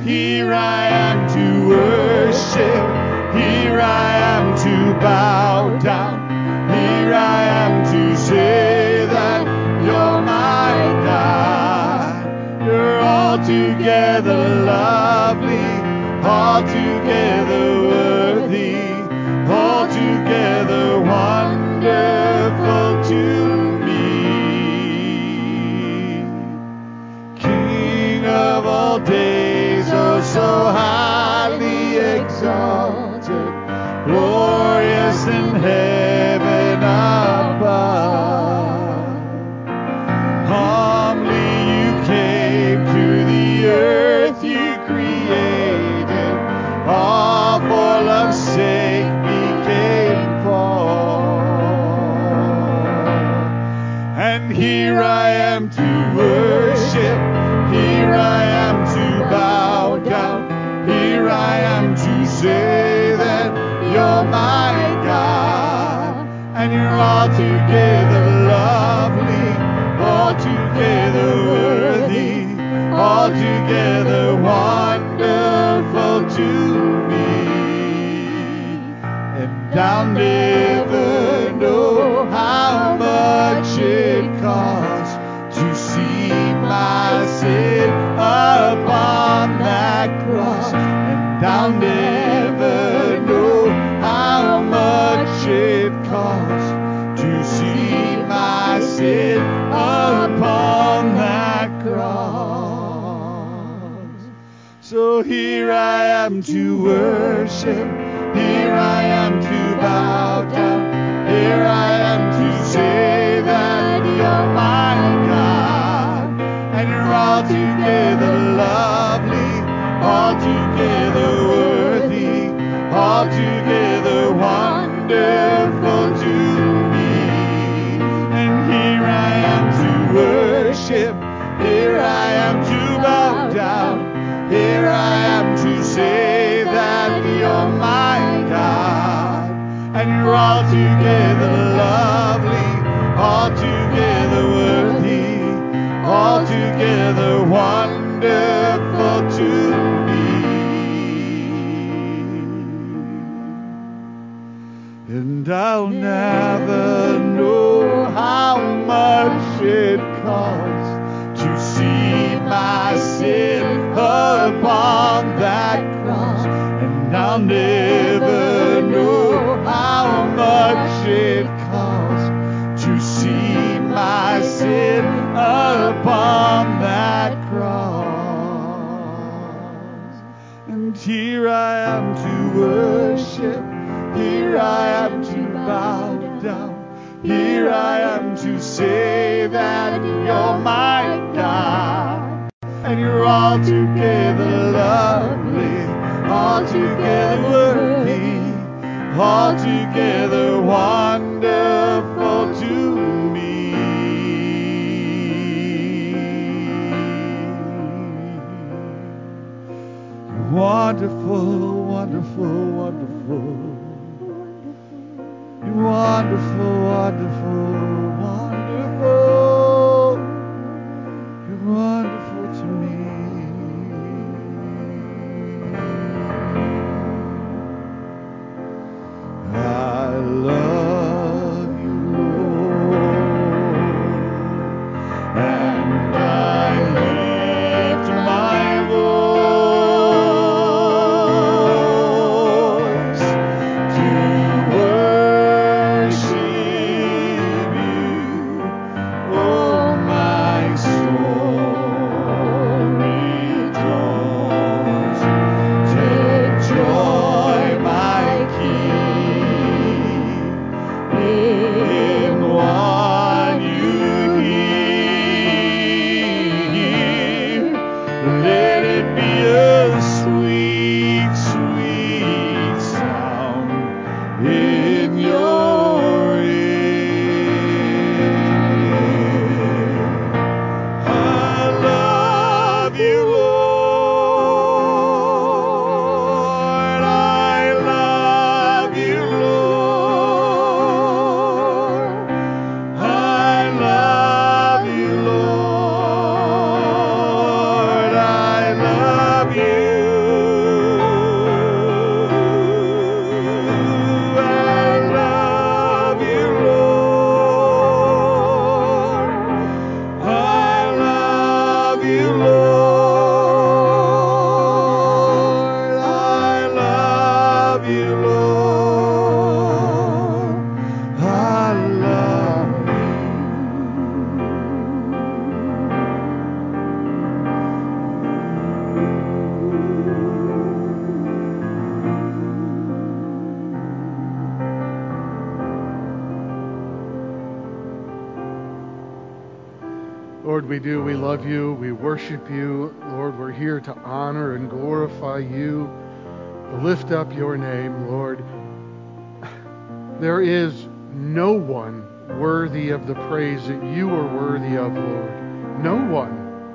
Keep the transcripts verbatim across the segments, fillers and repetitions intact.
here I am to worship. Here I am to bow down. Here I am to say that you're my God. You're altogether lovely, altogether worthy, altogether wonderful to me. King of all days, oh so highly exalted, glorious in heaven above. Humbly you came to the earth you created, all for love's sake became fall. And here I am to worship, here I am to bow down, here I am to say that you're my God, and you're altogether lovely, altogether worthy, altogether wonderful to me. And I'll never know how much it costs to see my sin upon that cross. And I'll never know how much it costs to see my sin upon that cross. So here I am to worship, here I am to bow down, here I am to say that you're my God, and you're altogether lovely, altogether worthy, altogether wonderful to me. And here I am to worship, here I am to bow down, here I am to say that you're my God, and you're altogether lovely, altogether worthy, altogether wonderful to me. And I'll never know how much it costs to see my sin upon that cross. And I'll never know how much it costs to see my sin upon that cross. And here I am to worship, here I am to bow down, here I am to say that you're my God, and you're altogether lovely, altogether worthy, altogether wonderful to me. You're wonderful, wonderful, wonderful. You're wonderful, wonderful, wonderful. You're wonderful to me. I love you, Lord, and I lift my voice to worship you. Oh, my soul rejoice. Take joy, my King, in what you hear. Let it be a sweet, sweet sound in your ear. I love you, Lord. I love you, Lord. I love you, Lord. I Lord, we do. We love you. We worship you. Lord, we're here to honor and glorify you, to lift up your name, Lord. There is no one worthy of the praise that you are worthy of, Lord. No one.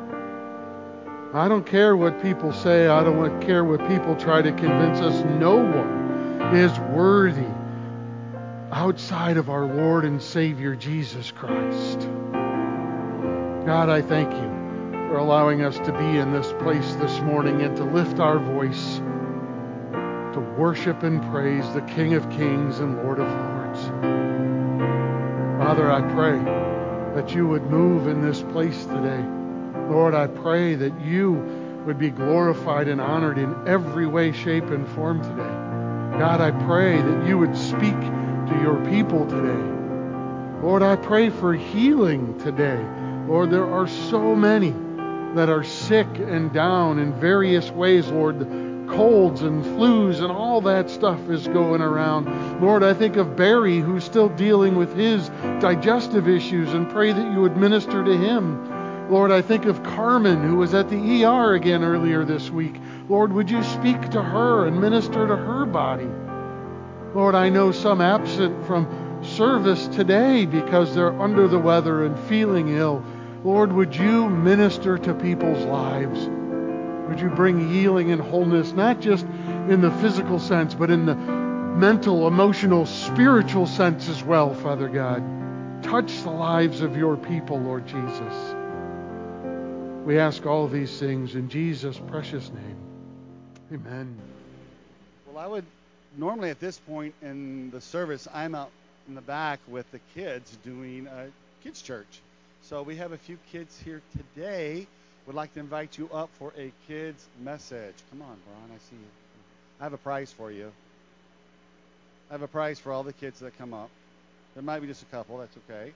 I don't care what people say. I don't care what people try to convince us. No one is worthy outside of our Lord and Savior, Jesus Christ. God, I thank you for allowing us to be in this place this morning and to lift our voice to worship and praise the King of Kings and Lord of Lords. Father, I pray that you would move in this place today. Lord, I pray that you would be glorified and honored in every way, shape, and form today. God, I pray that you would speak to your people today. Lord, I pray for healing today. Lord, there are so many that are sick and down in various ways, Lord. Colds and flus and all that stuff is going around. Lord, I think of Barry, who's still dealing with his digestive issues, and pray that you would minister to him. Lord, I think of Carmen, who was at the E R again earlier this week. Lord, would you speak to her and minister to her body? Lord, I know some absent from service today because they're under the weather and feeling ill. Lord, would you minister to people's lives? Would you bring healing and wholeness, not just in the physical sense, but in the mental, emotional, spiritual sense as well, Father God. Touch the lives of your people, Lord Jesus. We ask all these things in Jesus' precious name. Amen. Well, I would normally at this point in the service, I'm out in the back with the kids doing a kids' church. So we have a few kids here today. Would like to invite you up for a kids message. Come on, Brian, I see you. I have a prize for you. I have a prize for all the kids that come up. There might be just a couple, that's okay.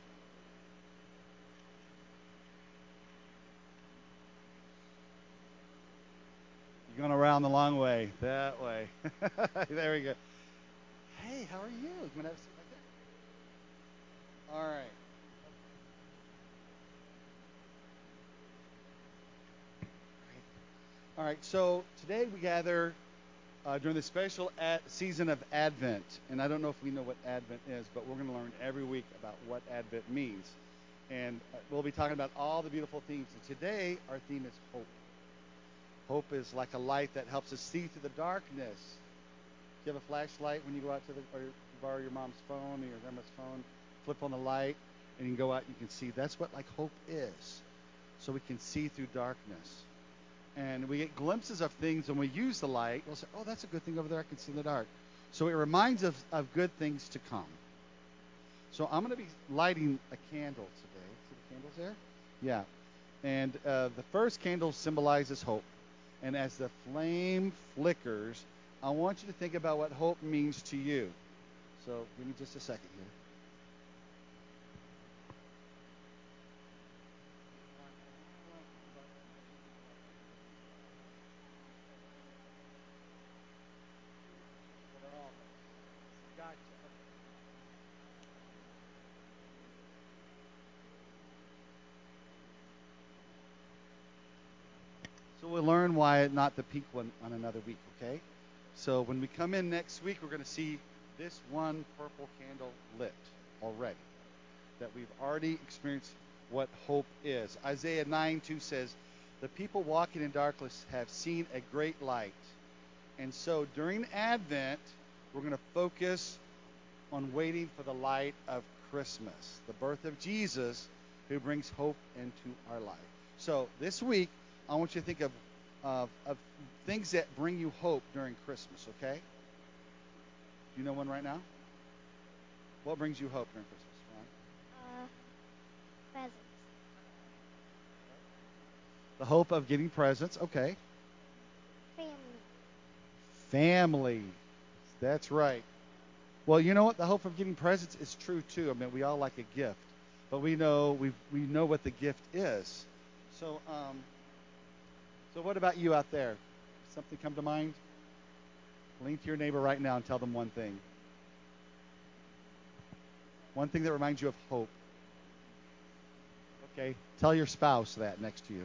You're going around the long way, that way. There we go. Hey, how are you? You want to have a seat right there? All right. All right, so today we gather uh, during the special ad- season of Advent. And I don't know if we know what Advent is, but we're going to learn every week about what Advent means. And uh, we'll be talking about all the beautiful themes. And today, our theme is hope. Hope is like a light that helps us see through the darkness. Do you have a flashlight when you go out to the, or you borrow your mom's phone or your grandma's phone, flip on the light, and you can go out and you can see. That's what like hope is. So we can see through darkness. And we get glimpses of things when we use the light. We'll say, oh, that's a good thing over there. I can see in the dark. So it reminds us of good things to come. So I'm going to be lighting a candle today. See the candles there? Yeah. And uh, the first candle symbolizes hope. And as the flame flickers, I want you to think about what hope means to you. So give me just a second here. So we'll learn why not the pink one on another week, okay? So when we come in next week, we're going to see this one purple candle lit already. That we've already experienced what hope is. Isaiah nine two says, the people walking in darkness have seen a great light. And so during Advent, we're going to focus on waiting for the light of Christmas, the birth of Jesus, who brings hope into our life. So this week, I want you to think of, of, of things that bring you hope during Christmas, okay? Do you know one right now? What brings you hope during Christmas, Ron? Uh, presents. The hope of getting presents, okay. Family. Family. That's right. Well, you know what? The hope of getting presents is true, too. I mean, we all like a gift. But we know we we know what the gift is. So, um... So what about you out there? Something come to mind? Lean to your neighbor right now and tell them one thing. One thing that reminds you of hope. Okay? Tell your spouse that next to you.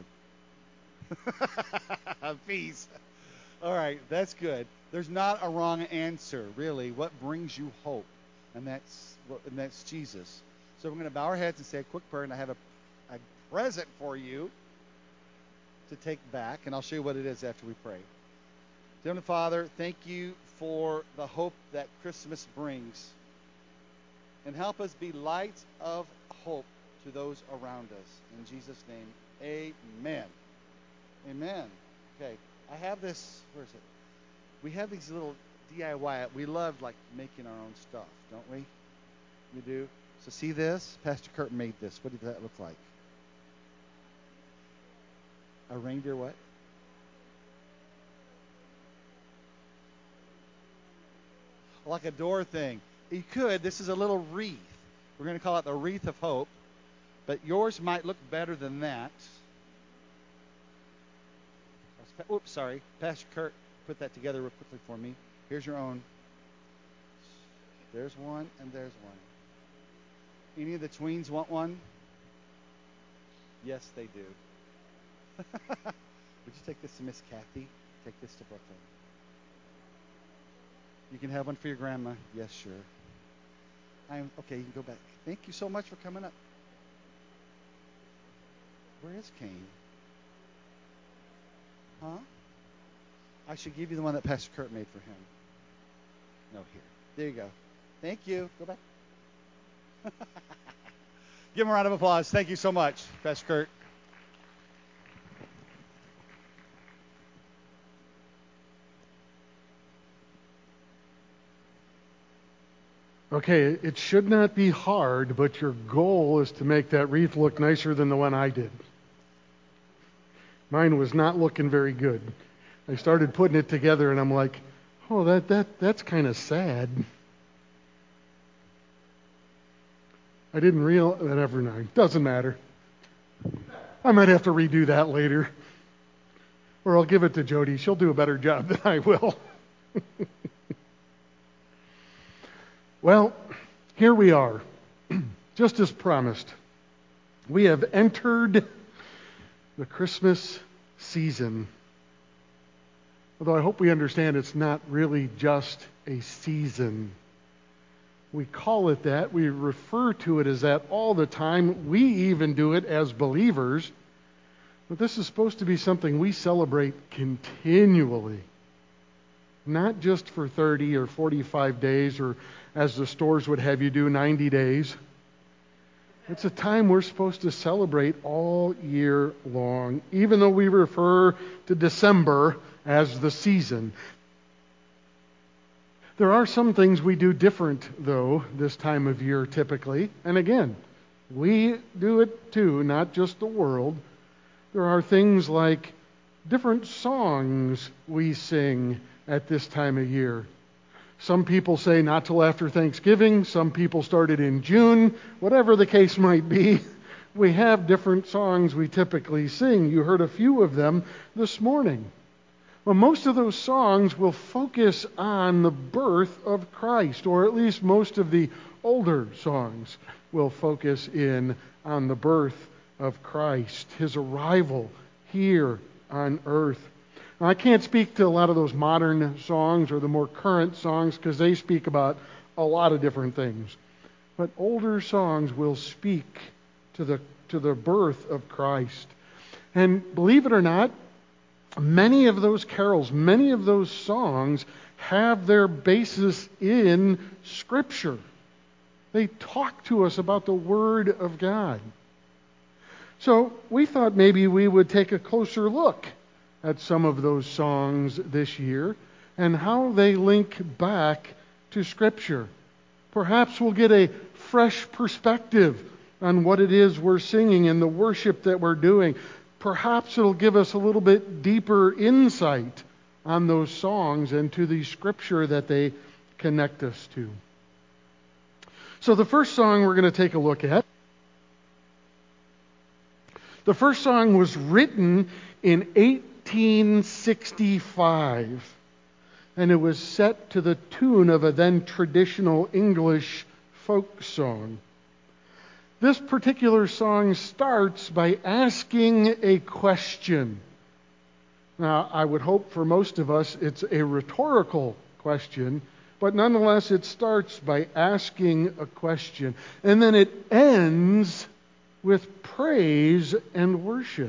Peace. All right, that's good. There's not a wrong answer, really. What brings you hope? And that's and that's Jesus. So we're going to bow our heads and say a quick prayer, and I have a, a present for you to take back, and I'll show you what it is after we pray. Heavenly Father, thank you for the hope that Christmas brings. And help us be lights of hope to those around us. In Jesus' name, amen. Amen. Okay, I have this, where is it? We have these little D I Y. We love, like, making our own stuff, don't we? You do? So see this? Pastor Kurt made this. What did that look like? A reindeer what? Like a door thing. You could. This is a little wreath. We're going to call it the Wreath of Hope. But yours might look better than that. Oops, sorry. Pastor Kurt put that together real quickly for me. Here's your own. There's one, and there's one. Any of the tweens want one? Yes, they do. Would you take this to Miss Kathy? Take this to Brooklyn. You can have one for your grandma. Yes, sure. I'm okay. You can go back. Thank you so much for coming up. Where is Kane? Huh? I should give you the one that Pastor Kurt made for him. No, here. There you go. Thank you. Go back. Give him a round of applause. Thank you so much, Pastor Kurt. Okay, it should not be hard, but your goal is to make that wreath look nicer than the one I did. Mine was not looking very good. I started putting it together, and I'm like, oh, that that that's kind of sad. I didn't realize that ever mind. Doesn't matter. I might have to redo that later. Or I'll give it to Jody. She'll do a better job than I will. Well, here we are. Just as promised. We have entered the Christmas season. Although I hope we understand it's not really just a season. We call it that. We refer to it as that all the time. We even do it as believers. But this is supposed to be something we celebrate continually. Not just for thirty or forty-five days, or as the stores would have you do, ninety days. It's a time we're supposed to celebrate all year long, even though we refer to December as the season. There are some things we do different, though, this time of year typically. And again, we do it too, not just the world. There are things like different songs we sing at this time of year. Some people say not till after Thanksgiving. Some people started in June. Whatever the case might be, we have different songs we typically sing. You heard a few of them this morning. Well, most of those songs will focus on the birth of Christ, or at least most of the older songs will focus in on the birth of Christ, his arrival here on earth. Now, I can't speak to a lot of those modern songs or the more current songs because they speak about a lot of different things. But older songs will speak to the to the birth of Christ. And believe it or not, many of those carols, many of those songs have their basis in Scripture. They talk to us about the Word of God. So we thought maybe we would take a closer look at some of those songs this year and how they link back to Scripture. Perhaps we'll get a fresh perspective on what it is we're singing and the worship that we're doing. Perhaps it'll give us a little bit deeper insight on those songs and to the Scripture that they connect us to. So the first song we're going to take a look at, the first song was written in eighteen sixty-five, and it was set to the tune of a then traditional English folk song. This particular song starts by asking a question. Now, I would hope for most of us it's a rhetorical question, but nonetheless it starts by asking a question. And then it ends with praise and worship.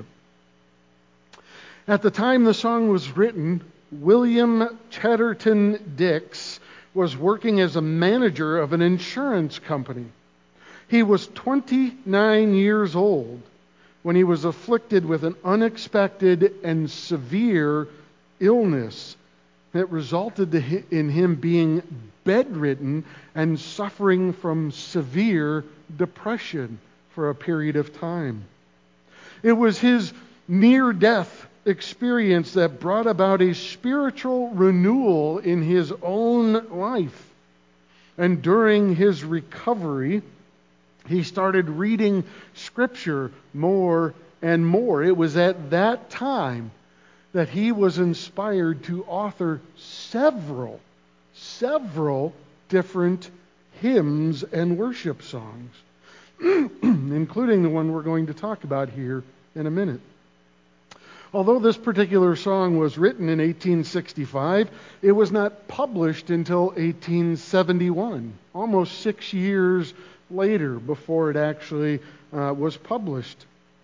At the time the song was written, William Chatterton Dix was working as a manager of an insurance company. He was twenty-nine years old when he was afflicted with an unexpected and severe illness that resulted in him being bedridden and suffering from severe depression for a period of time. It was his near-death experience that brought about a spiritual renewal in his own life. And during his recovery, he started reading Scripture more and more. It was at that time that he was inspired to author several, several different hymns and worship songs, including the one we're going to talk about here in a minute. Although this particular song was written in eighteen sixty-five, it was not published until eighteen seventy-one, almost six years later before it actually uh, was published.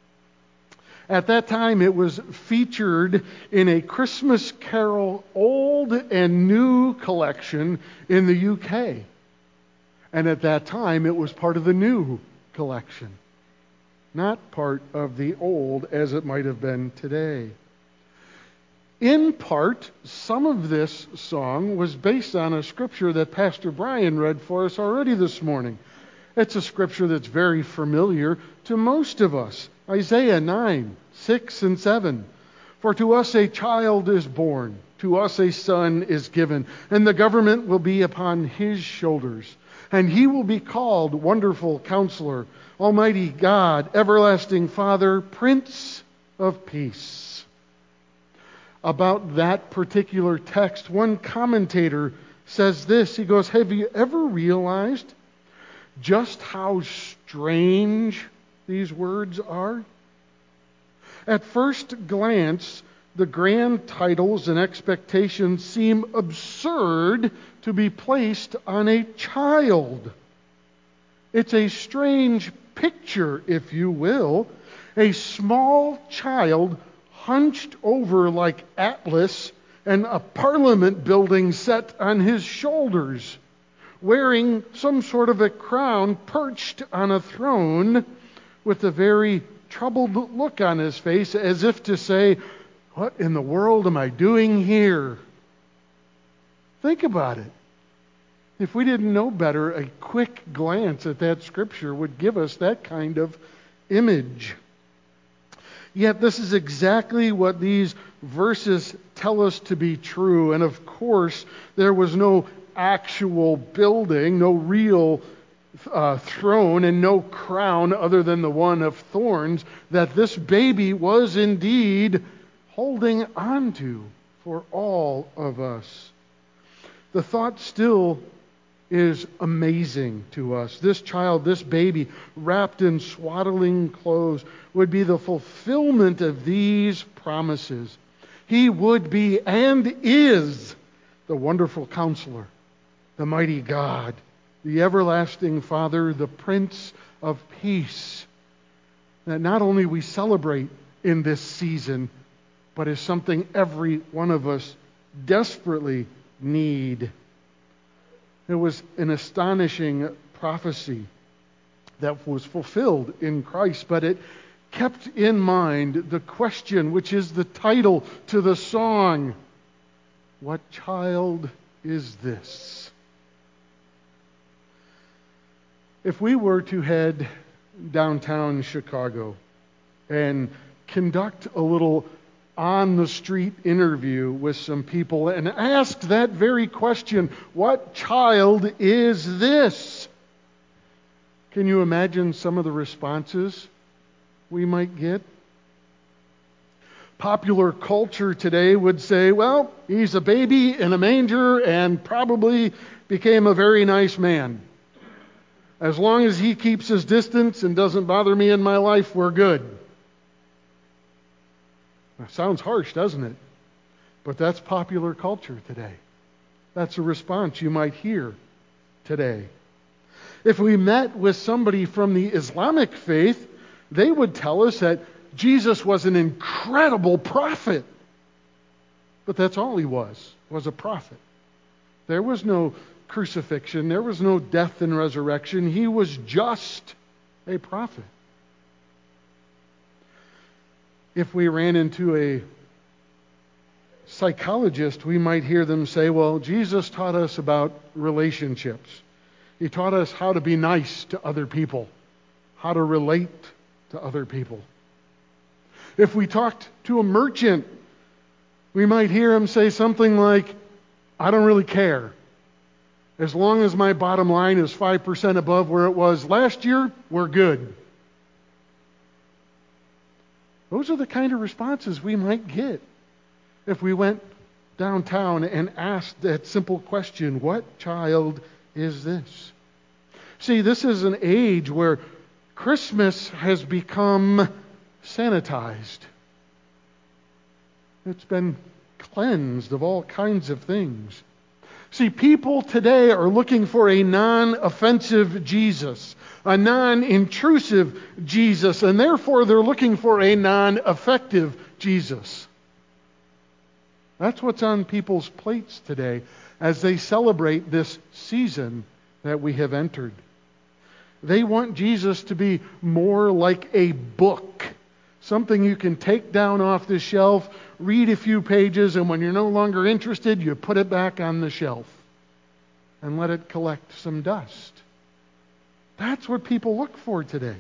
At that time, it was featured in a Christmas Carol Old and New collection in the U K. And at that time, it was part of the New collection, not part of the Old as it might have been today. In part, some of this song was based on a scripture that Pastor Brian read for us already this morning. It's a scripture that's very familiar to most of us. Isaiah nine, six and seven. For to us a child is born, to us a son is given, and the government will be upon his shoulders. And he will be called Wonderful Counselor, Almighty God, Everlasting Father, Prince of Peace. About that particular text, one commentator says this. He goes, have you ever realized just how strange these words are? At first glance, the grand titles and expectations seem absurd to be placed on a child. It's a strange picture, if you will. A small child hunched over like Atlas and a parliament building set on his shoulders, wearing some sort of a crown perched on a throne with a very troubled look on his face as if to say, what in the world am I doing here? Think about it. If we didn't know better, a quick glance at that scripture would give us that kind of image. Yet this is exactly what these verses tell us to be true. And of course, there was no actual building, no real uh, throne, and no crown other than the one of thorns that this baby was indeed holding onto for all of us. The thought still is amazing to us. This child, this baby, wrapped in swaddling clothes, would be the fulfillment of these promises. He would be and is the Wonderful Counselor, the Mighty God, the Everlasting Father, the Prince of Peace, that not only we celebrate in this season, but is something every one of us desperately need. It was an astonishing prophecy that was fulfilled in Christ, but it kept in mind the question, which is the title to the song, what child is this? If we were to head downtown Chicago and conduct a little on-the-street interview with some people and ask that very question, what child is this? Can you imagine some of the responses we might get? Popular culture today would say, well, he's a baby in a manger and probably became a very nice man. As long as he keeps his distance and doesn't bother me in my life, we're good. That sounds harsh, doesn't it? But that's popular culture today. That's a response you might hear today. If we met with somebody from the Islamic faith, they would tell us that Jesus was an incredible prophet. But that's all he was, was a prophet. There was no crucifixion. There was no death and resurrection. He was just a prophet. If we ran into a psychologist, we might hear them say, well, Jesus taught us about relationships. He taught us how to be nice to other people, how to relate to other people. If we talked to a merchant, we might hear him say something like, I don't really care. As long as my bottom line is five percent above where it was last year, we're good. Those are the kind of responses we might get if we went downtown and asked that simple question, what child is this? See, this is an age where Christmas has become sanitized. It's been cleansed of all kinds of things. See, people today are looking for a non-offensive Jesus, a non-intrusive Jesus, and therefore they're looking for a non-effective Jesus. That's what's on people's plates today as they celebrate this season that we have entered. They want Jesus to be more like a book, something you can take down off the shelf, read a few pages, and when you're no longer interested, you put it back on the shelf and let it collect some dust. That's what people look for today.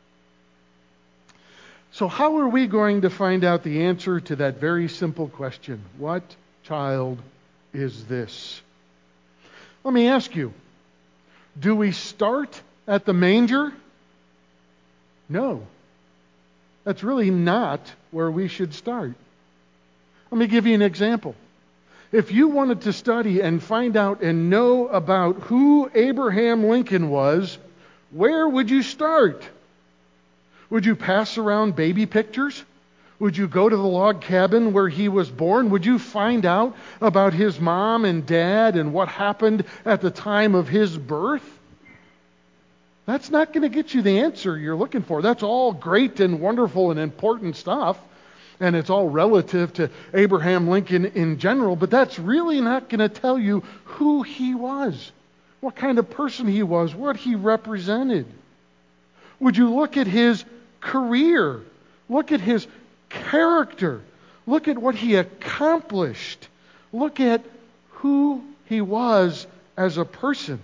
So how are we going to find out the answer to that very simple question? What child is this? Let me ask you, do we start at the manger? No. That's really not where we should start. Let me give you an example. If you wanted to study and find out and know about who Abraham Lincoln was, where would you start? Would you pass around baby pictures? Would you go to the log cabin where he was born? Would you find out about his mom and dad and what happened at the time of his birth? That's not going to get you the answer you're looking for. That's all great and wonderful and important stuff, and it's all relative to Abraham Lincoln in general, but that's really not going to tell you who he was, what kind of person he was, what he represented. Would you look at his career? Look at his character. Look at what he accomplished. Look at who he was as a person.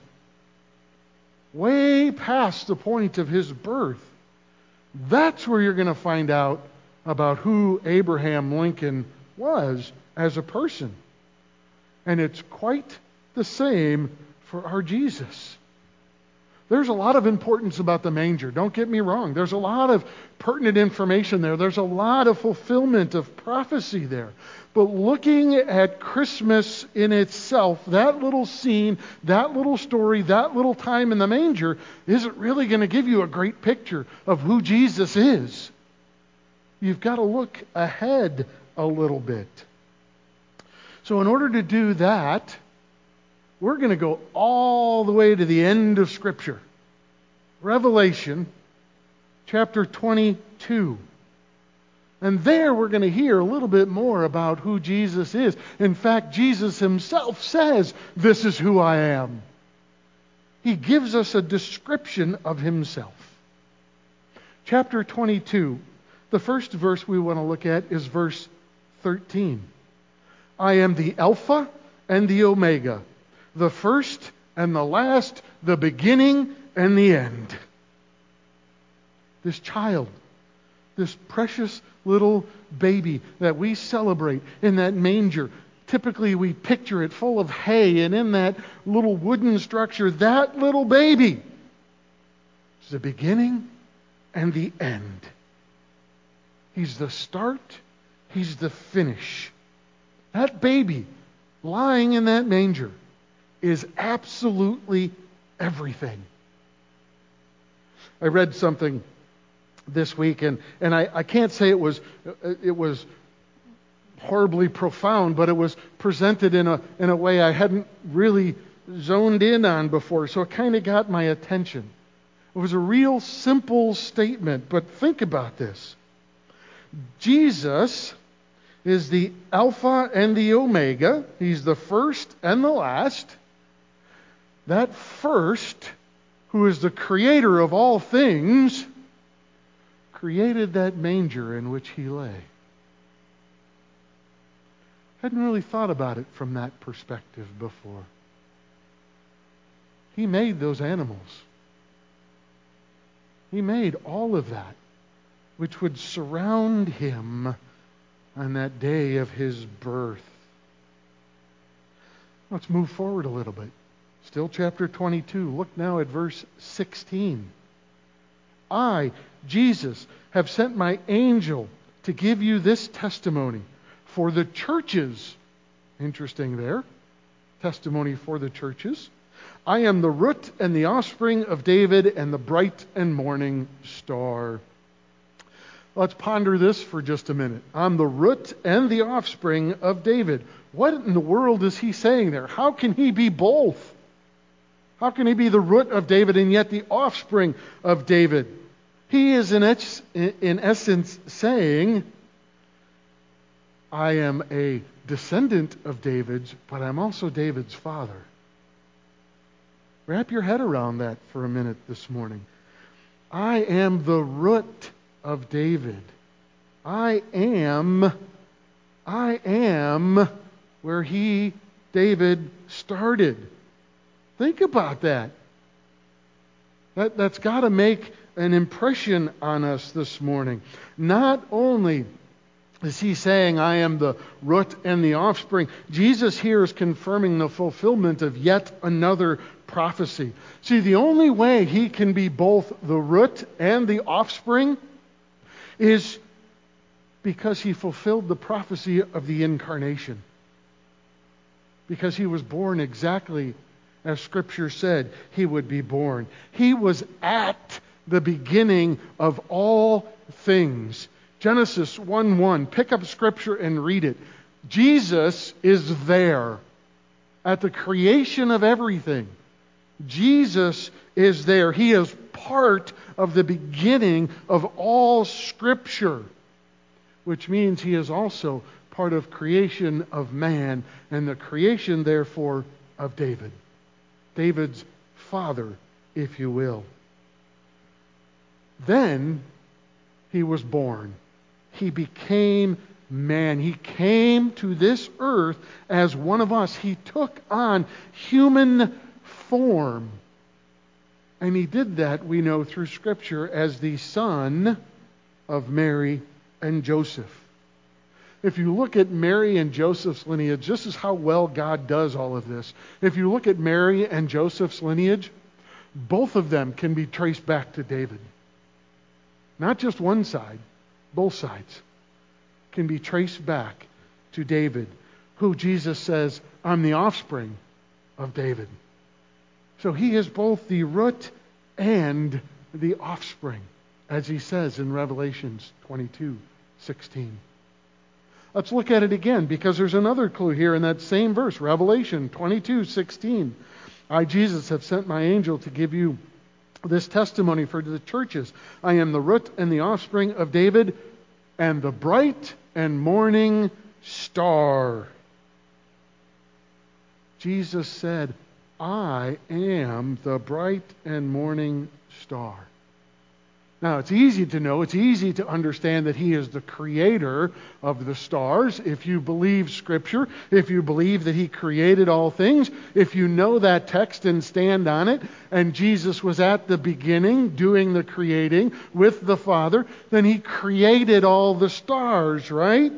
Way past the point of his birth. That's where you're going to find out about who Abraham Lincoln was as a person. And it's quite the same for our Jesus. There's a lot of importance about the manger. Don't get me wrong. There's a lot of pertinent information there. There's a lot of fulfillment of prophecy there. But looking at Christmas in itself, that little scene, that little story, that little time in the manger, isn't really going to give you a great picture of who Jesus is. You've got to look ahead a little bit. So in order to do that, we're going to go all the way to the end of Scripture. Revelation chapter twenty-two. And there we're going to hear a little bit more about who Jesus is. In fact, Jesus himself says, "This is who I am." He gives us a description of himself. Chapter twenty-two, the first verse we want to look at is verse thirteen. I am the Alpha and the Omega, the first and the last, the beginning and the end. This child, this precious little baby that we celebrate in that manger, typically we picture it full of hay, and in that little wooden structure, that little baby is the beginning and the end. He's the start, he's the finish. That baby lying in that manger is absolutely everything. I read something this week, and, and I, I can't say it was it was horribly profound, but it was presented in a in a way I hadn't really zoned in on before, so it kind of got my attention. It was a real simple statement, but think about this. Jesus is the Alpha and the Omega. He's the first and the last. That first, who is the creator of all things, created that manger in which he lay. Hadn't really thought about it from that perspective before. He made those animals. He made all of that, which would surround him on that day of his birth. Let's move forward a little bit. Still chapter twenty-two. Look now at verse sixteen. I, Jesus, have sent my angel to give you this testimony for the churches. Interesting there. Testimony for the churches. I am the root and the offspring of David and the bright and morning star. Let's ponder this for just a minute. I'm the root and the offspring of David. What in the world is he saying there? How can he be both? How can he be the root of David and yet the offspring of David? He is in, es- in essence saying, I am a descendant of David's, but I'm also David's father. Wrap your head around that for a minute this morning. I am the root of David. I am, I am where he, David, started. Think about that. That that's got to make an impression on us this morning. Not only is he saying, I am the root and the offspring, Jesus here is confirming the fulfillment of yet another prophecy. See, the only way he can be both the root and the offspring is because he fulfilled the prophecy of the incarnation. Because he was born exactly as Scripture said he would be born. He was at the beginning of all things. Genesis one one. Pick up Scripture and read it. Jesus is there at the creation of everything. Jesus is there. He is part of the beginning of all Scripture, which means he is also part of creation of man and the creation, therefore, of David. David's father, if you will. Then he was born. He became man. He came to this earth as one of us. He took on human form. And he did that, we know through Scripture, as the son of Mary and Joseph. If you look at Mary and Joseph's lineage, this is how well God does all of this. If you look at Mary and Joseph's lineage, both of them can be traced back to David. Not just one side, both sides can be traced back to David, who Jesus says, I'm the offspring of David. So he is both the root and the offspring, as he says in Revelations twenty-two sixteen. Let's look at it again, because there's another clue here in that same verse, Revelation twenty-two sixteen. I, Jesus, have sent my angel to give you this testimony for the churches. I am the root and the offspring of David and the bright and morning star. Jesus said, I am the bright and morning star. Now, it's easy to know, it's easy to understand that he is the creator of the stars. If you believe Scripture, if you believe that he created all things, if you know that text and stand on it, and Jesus was at the beginning doing the creating with the Father, then he created all the stars, right?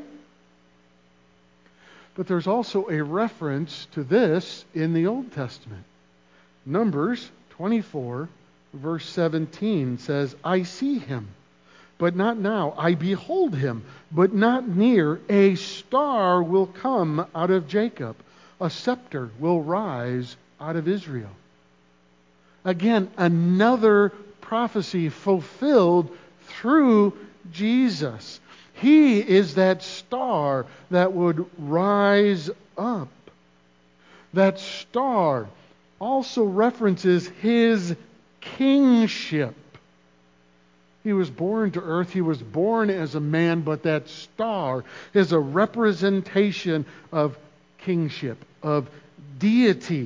But there's also a reference to this in the Old Testament. Numbers twenty-four verse seventeen says, I see him, but not now. I behold him, but not near. A star will come out of Jacob. A scepter will rise out of Israel. Again, another prophecy fulfilled through Jesus. He is that star that would rise up. That star also references his kingship. He was born to earth. He was born as a man, but that star is a representation of kingship, of deity.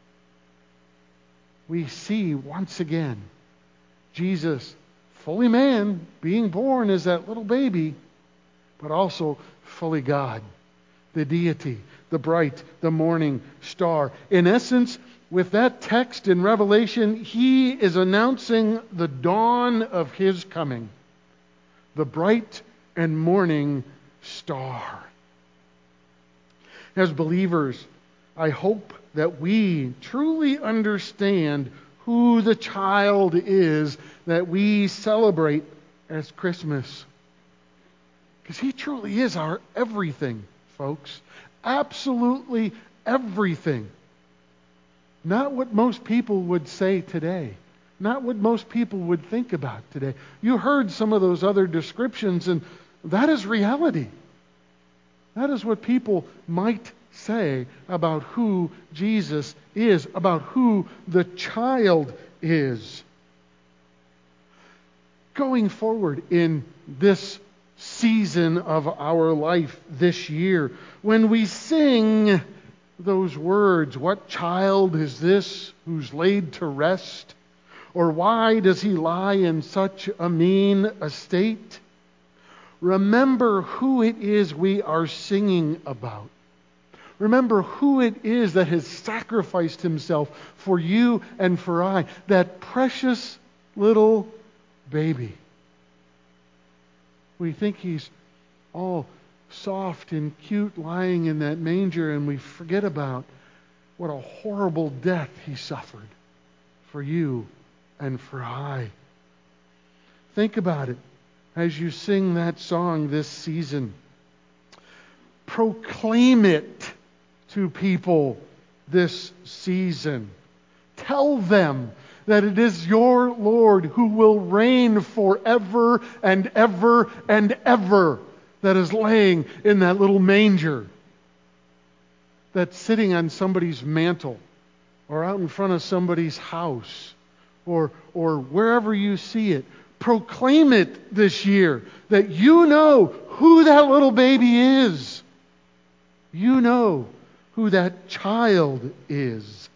We see once again Jesus, fully man, being born as that little baby, but also fully God, the deity, the bright, the morning star. In essence, with that text in Revelation, he is announcing the dawn of his coming, the bright and morning star. As believers, I hope that we truly understand who the child is that we celebrate as Christmas. Because he truly is our everything, folks. Absolutely everything. Not what most people would say today. Not what most people would think about today. You heard some of those other descriptions, and that is reality. That is what people might say about who Jesus is, about who the child is. Going forward in this season of our life this year, when we sing those words, what child is this who's laid to rest? Or why does he lie in such a mean estate? Remember who it is we are singing about. Remember who it is that has sacrificed himself for you and for I, that precious little baby. We think he's all soft and cute lying in that manger, and we forget about what a horrible death he suffered for you and for I. Think about it as you sing that song this season. Proclaim it to people this season. Tell them that it is your Lord who will reign forever and ever and ever, that is laying in that little manger, that's sitting on somebody's mantle or out in front of somebody's house or, or wherever you see it. Proclaim it this year that you know who that little baby is. You know who that child is.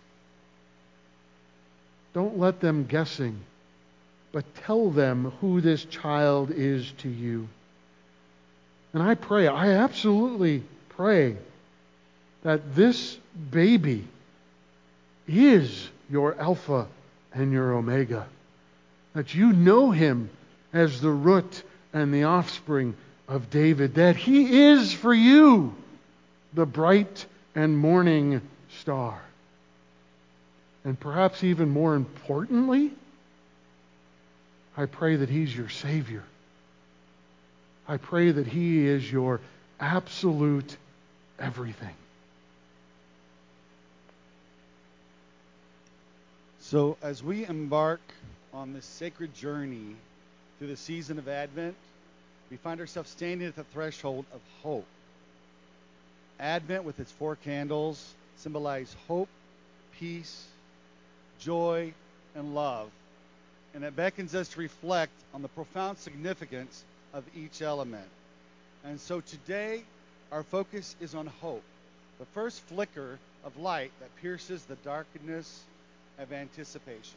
Don't let them guessing, but tell them who this child is to you. And I pray, I absolutely pray that this baby is your Alpha and your Omega. That you know him as the root and the offspring of David. That he is for you the bright and morning star. And perhaps even more importantly, I pray that he's your Savior. I pray that he is your absolute everything. So as we embark on this sacred journey through the season of Advent, we find ourselves standing at the threshold of hope. Advent, with its four candles, symbolize hope, peace, joy, and love. And it beckons us to reflect on the profound significance of each element. And so today, our focus is on hope, the first flicker of light that pierces the darkness of anticipation.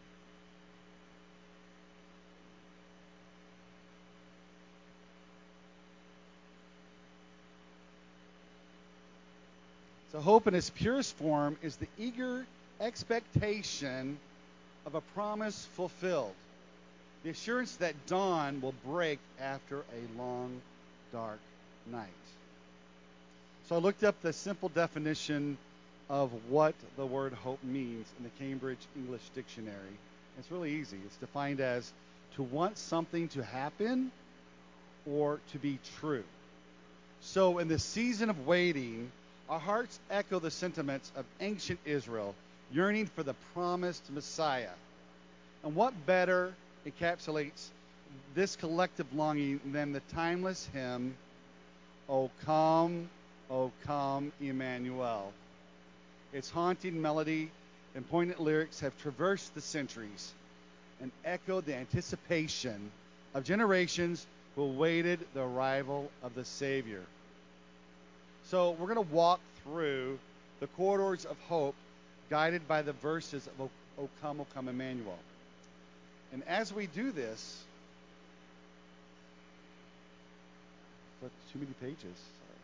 So hope in its purest form is the eager expectation of a promise fulfilled. The assurance that dawn will break after a long, dark night. So I looked up the simple definition of what the word hope means in the Cambridge English Dictionary. It's really easy. It's defined as to want something to happen or to be true. So in the season of waiting, our hearts echo the sentiments of ancient Israel, yearning for the promised Messiah. And what better encapsulates this collective longing than the timeless hymn, O come, O come, Emmanuel. Its haunting melody and poignant lyrics have traversed the centuries and echoed the anticipation of generations who awaited the arrival of the Savior. So we're going to walk through the corridors of hope, guided by the verses of O, o come, O come, Emmanuel. And as we do this, but too many pages. Sorry.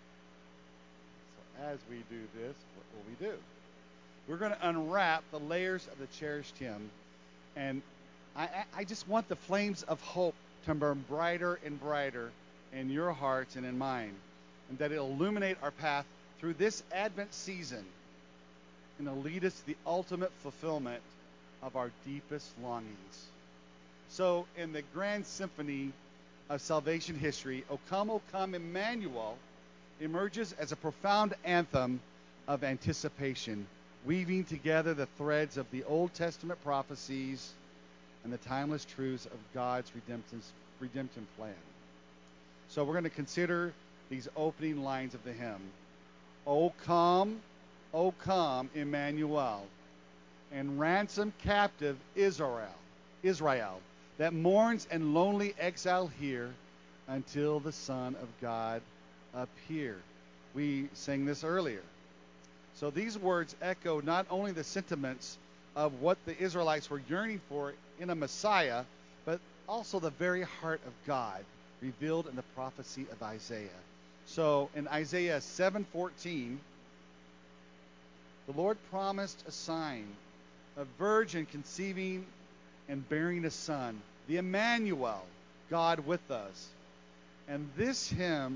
So as we do this, what will we do? We're going to unwrap the layers of the cherished hymn, and I, I just want the flames of hope to burn brighter and brighter in your hearts and in mine, and that it'll illuminate our path through this Advent season, and it'll lead us to the ultimate fulfillment of our deepest longings. So in the grand symphony of salvation history, O come, O come, Emmanuel emerges as a profound anthem of anticipation, weaving together the threads of the Old Testament prophecies and the timeless truths of God's redemptive, redemptive plan. So we're going to consider these opening lines of the hymn. O come, O come, Emmanuel, and ransom captive Israel, Israel, that mourns in lonely exile here until the Son of God appear. We sang this earlier. So these words echo not only the sentiments of what the Israelites were yearning for in a Messiah, but also the very heart of God revealed in the prophecy of Isaiah. So in Isaiah seven fourteen, the Lord promised a sign, a virgin conceiving and bearing a son, the Emmanuel, God with us. And this hymn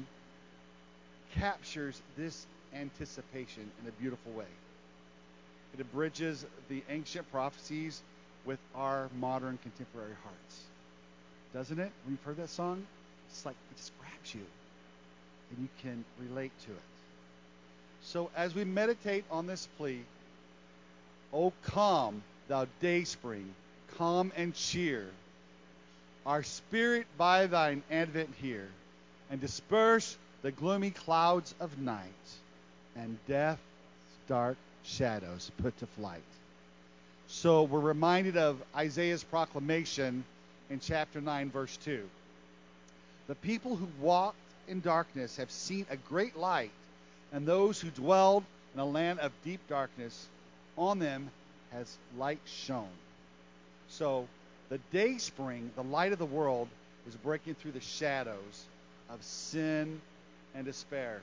captures this anticipation in a beautiful way. It abridges the ancient prophecies with our modern contemporary hearts. Doesn't it? When you've heard that song, it's like it just grabs you and you can relate to it. So as we meditate on this plea, O come, thou dayspring, come and cheer our spirit by thine advent here, and disperse the gloomy clouds of night, and death's dark shadows put to flight. So we're reminded of Isaiah's proclamation in chapter nine, verse two. The people who walked in darkness have seen a great light, and those who dwelled in a land of deep darkness, on them has light shone. So the day spring, the light of the world, is breaking through the shadows of sin and despair.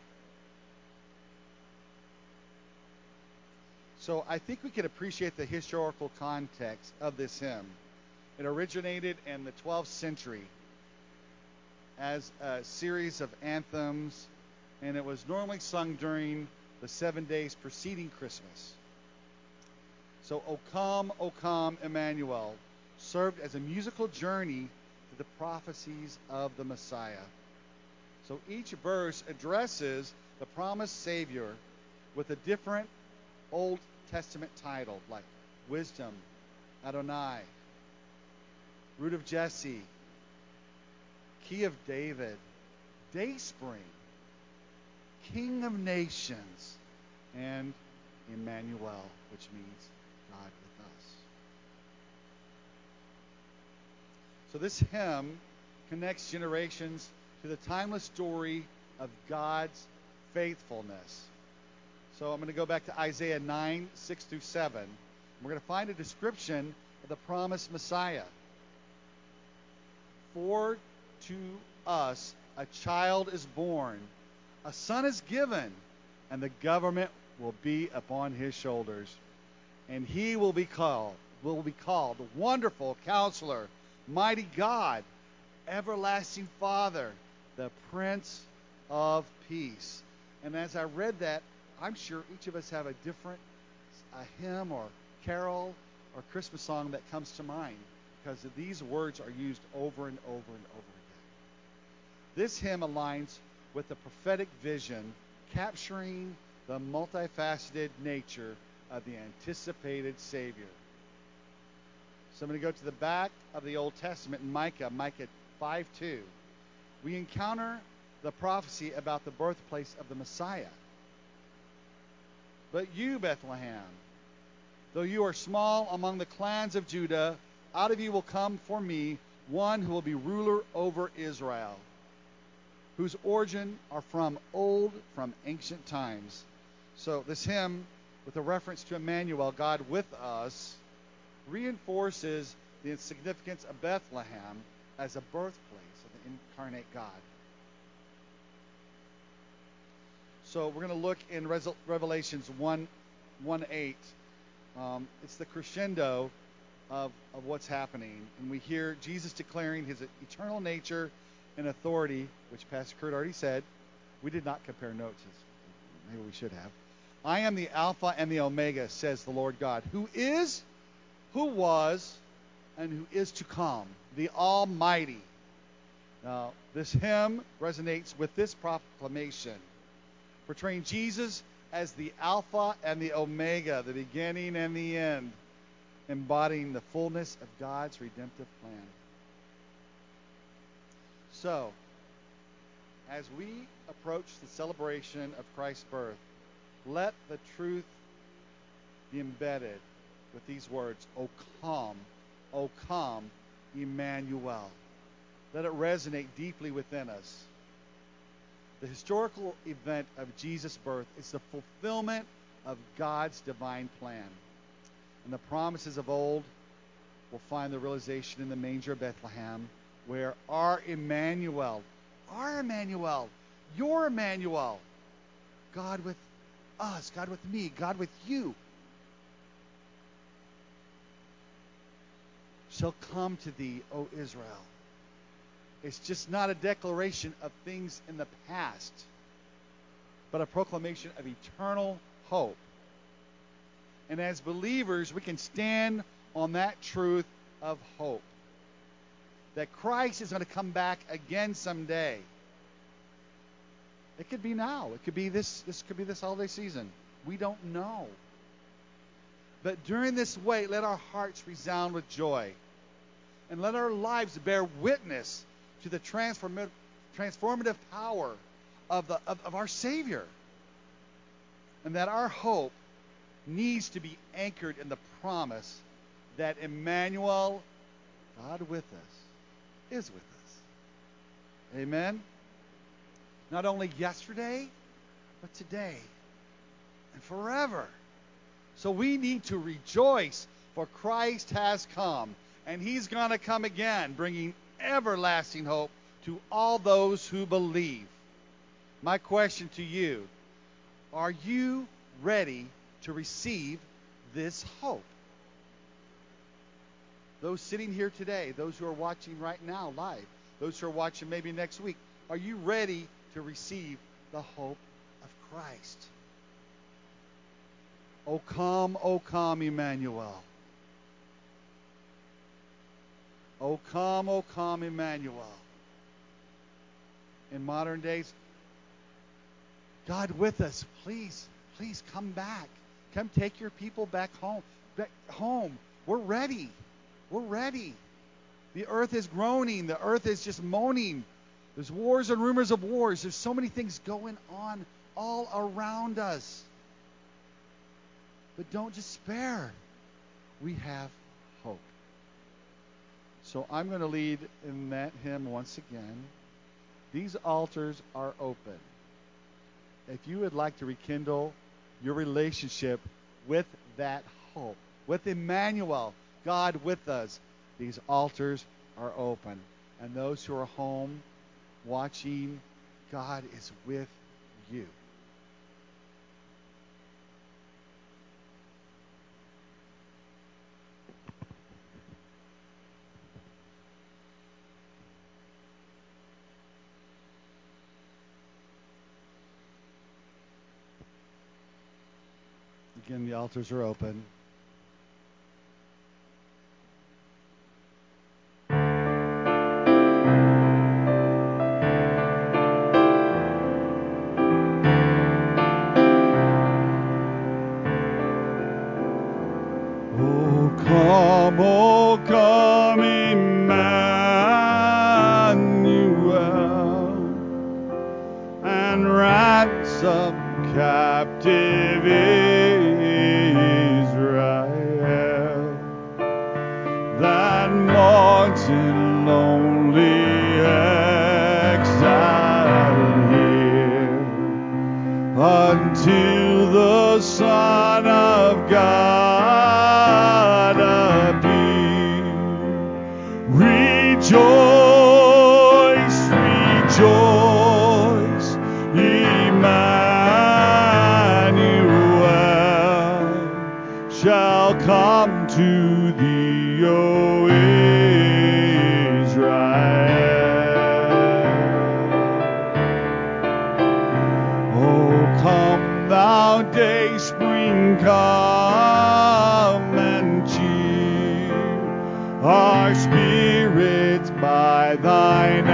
So I think we can appreciate the historical context of this hymn. It originated in the twelfth century as a series of anthems, and it was normally sung during the seven days preceding Christmas. So, O come, O come, Emmanuel, served as a musical journey to the prophecies of the Messiah. So each verse addresses the promised Savior with a different Old Testament title, like Wisdom, Adonai, Root of Jesse, Key of David, Dayspring, King of Nations, and Emmanuel, which means God with us. So this hymn connects generations to the timeless story of God's faithfulness. So I'm going to go back to Isaiah nine, six through seven. We're going to find a description of the promised Messiah. For to us a child is born, a son is given, and the government will be upon his shoulders. And he will be called, will be called Wonderful Counselor, Mighty God, Everlasting Father, the Prince of Peace. And as I read that, I'm sure each of us have a different a hymn or carol or Christmas song that comes to mind, because these words are used over and over and over again. This hymn aligns with the prophetic vision, capturing the multifaceted nature of the anticipated Savior. So I'm going to go to the back of the Old Testament in Micah, Micah five two. We encounter the prophecy about the birthplace of the Messiah. But you, Bethlehem, though you are small among the clans of Judah, out of you will come for me one who will be ruler over Israel, whose origin are from old, from ancient times. So this hymn, with a reference to Emmanuel, God with us, reinforces the significance of Bethlehem as a birthplace of the incarnate God. So we're going to look in Revelations one, one eight. Um, it's the crescendo of, of what's happening. And we hear Jesus declaring his eternal nature and authority, which Pastor Kurt already said. We did not compare notes. Maybe we should have. I am the Alpha and the Omega, says the Lord God, who is, who was, and who is to come, the Almighty. Now, this hymn resonates with this proclamation, portraying Jesus as the Alpha and the Omega, the beginning and the end, embodying the fullness of God's redemptive plan. So, as we approach the celebration of Christ's birth, let the truth be embedded with these words, O come, O come, Emmanuel. Let it resonate deeply within us. The historical event of Jesus' birth is the fulfillment of God's divine plan. And the promises of old will find the realization in the manger of Bethlehem, where our Emmanuel, our Emmanuel, your Emmanuel, God with us, God with me, God with you, shall come to thee, O Israel. It's just not a declaration of things in the past, but a proclamation of eternal hope. And as believers, we can stand on that truth of hope, that Christ is going to come back again someday. It could be now. It could be this, this could be this holiday season. We don't know. But during this wait, let our hearts resound with joy. And let our lives bear witness to the transform- transformative power of, the, of, of our Savior. And that our hope needs to be anchored in the promise that Emmanuel, God with us, is with us. Amen? Not only yesterday, but today and forever. So we need to rejoice, for Christ has come, and he's going to come again, bringing everlasting hope to all those who believe. My question to you, are you ready to receive this hope? Those sitting here today, those who are watching right now live, those who are watching maybe next week, are you ready to receive the hope of Christ? O come, O come, Emmanuel. O come, O come, Emmanuel. In modern days, God with us, please, please come back. Come take your people back home. Back home. We're ready. We're ready. The earth is groaning. The earth is just moaning. There's wars and rumors of wars. There's so many things going on all around us. But don't despair. We have hope. So I'm going to lead in that hymn once again. These altars are open. If you would like to rekindle your relationship with that hope, with Emmanuel, God with us, these altars are open. And those who are home watching, God is with you. Again, the altars are open. Oh, come, oh, come. captive Israel that mourns in lonely exile here until the Son of God appear. Rejoice, rejoice, Emmanuel shall come to thee, O Israel. Oh, come thou day spring, come and cheer our spirits by thine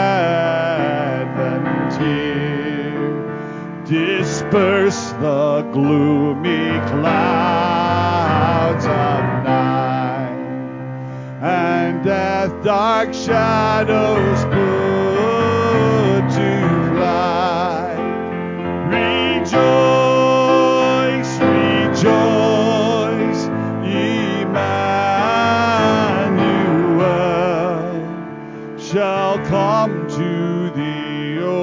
advent here. Disperse the gloomy clouds of night, and death's dark shadows put to flight. Rejoice, rejoice, Emmanuel shall come to thee, O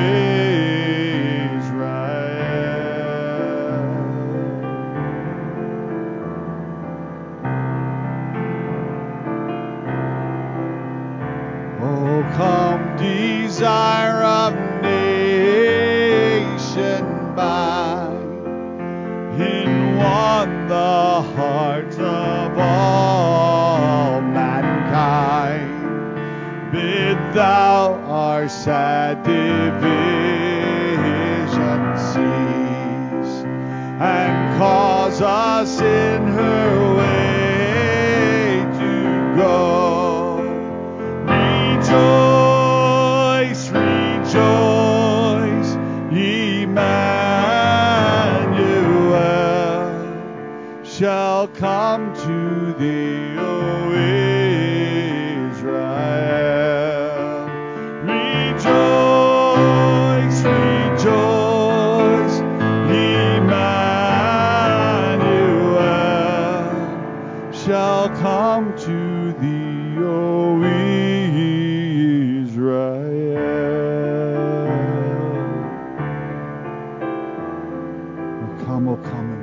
Israel. Oh, come, desire of nation bind, in one the hearts of all mankind. Bid thou our sad division cease, and cause us in her way to go. Rejoice, rejoice, Emmanuel shall come to thee, O Israel. Rejoice, rejoice, Emmanuel shall come to thee, O Israel. Oh, come, oh, come.